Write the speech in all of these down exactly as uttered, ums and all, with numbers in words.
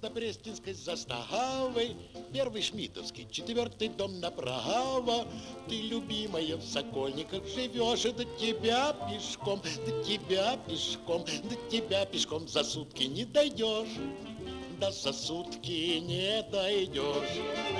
место Брестинской заставы, первый Шмидовский, четвертый дом направо. Ты, любимая, в Сокольниках живешь, и до тебя пешком, до тебя пешком, до тебя пешком за сутки не дойдешь, да за сутки не дойдешь.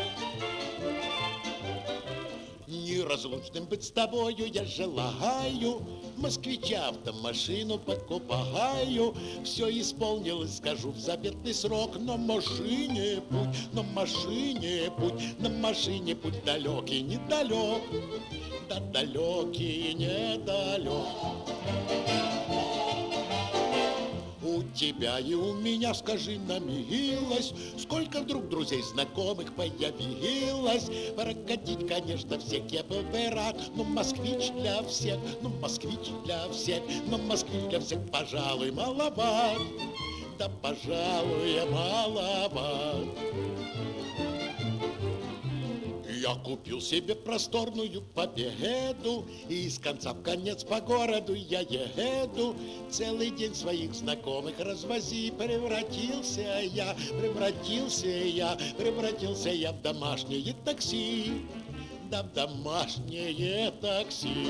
Неразлучным быть с тобою я желаю, москвича автомашину покупаю. Все исполнилось, скажу, в заветный срок. На машине путь, на машине путь, на машине путь далекий, недалек, да далекий, недалек. У тебя и у меня, скажи на милость, сколько вдруг друзей знакомых появилось. Прокатить, конечно, всех я был бы рад, но москвич для всех, ну москвич для всех, но москвич для всех, пожалуй, маловат, да, пожалуй, маловат. Я купил себе просторную Победу, и из конца в конец по городу я еду. Целый день своих знакомых развози. Превратился я, превратился я, превратился я в домашнее такси, да в домашнее такси.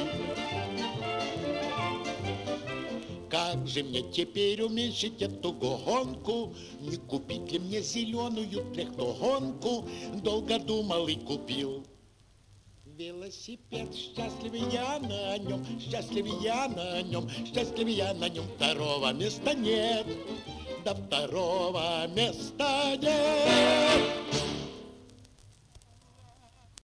Как же мне теперь уменьшить эту гонку? Не купить ли мне зеленую трехтогонку? Долго думал и купил велосипед. Счастливый я на нем, счастливый я на нем, счастливый я на нем. Второго места нет, да второго места нет.